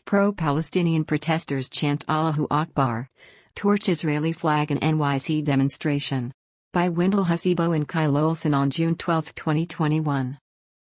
Pro-Palestinian protesters chant Allahu Akbar, torch Israeli flag in NYC demonstration. By Wendell Hussebo and Kyle Olson on June 12, 2021.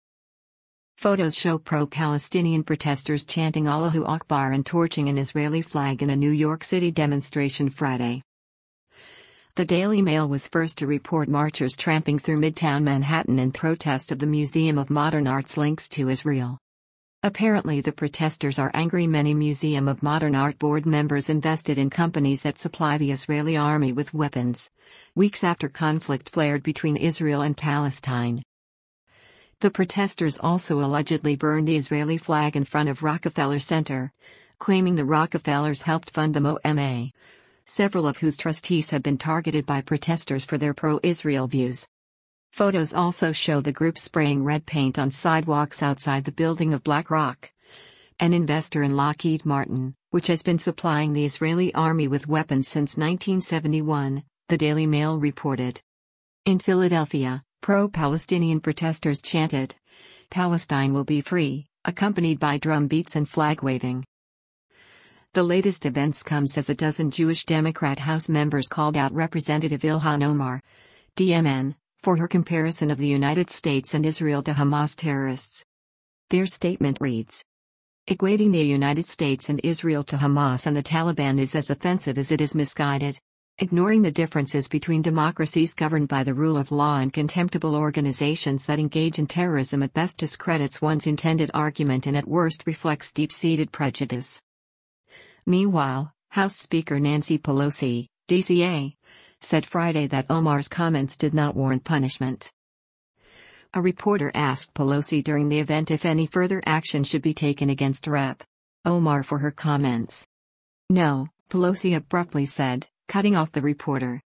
Photos show pro-Palestinian protesters chanting Allahu Akbar and torching an Israeli flag in a New York City demonstration Friday. The Daily Mail was first to report marchers tramping through Midtown Manhattan in protest of the Museum of Modern Art's links to Israel. Apparently the protesters are angry many Museum of Modern Art board members invested in companies that supply the Israeli army with weapons, weeks after conflict flared between Israel and Palestine. The protesters also allegedly burned the Israeli flag in front of Rockefeller Center, claiming the Rockefellers helped fund the MoMA, several of whose trustees have been targeted by protesters for their pro-Israel views. Photos also show the group spraying red paint on sidewalks outside the building of BlackRock, an investor in Lockheed Martin, which has been supplying the Israeli army with weapons since 1971, the Daily Mail reported. In Philadelphia, pro-Palestinian protesters chanted, "Palestine will be free," accompanied by drum beats and flag waving. The latest events comes as a dozen Jewish Democrat House members called out Representative Ilhan Omar, DMN, for her comparison of the United States and Israel to Hamas terrorists. Their statement reads, "Equating the United States and Israel to Hamas and the Taliban is as offensive as it is misguided. Ignoring the differences between democracies governed by the rule of law and contemptible organizations that engage in terrorism at best discredits one's intended argument and at worst reflects deep-seated prejudice." Meanwhile, House Speaker Nancy Pelosi, DCA, said Friday that Omar's comments did not warrant punishment. A reporter asked Pelosi during the event if any further action should be taken against Rep. Omar for her comments. "No," Pelosi abruptly said, cutting off the reporter.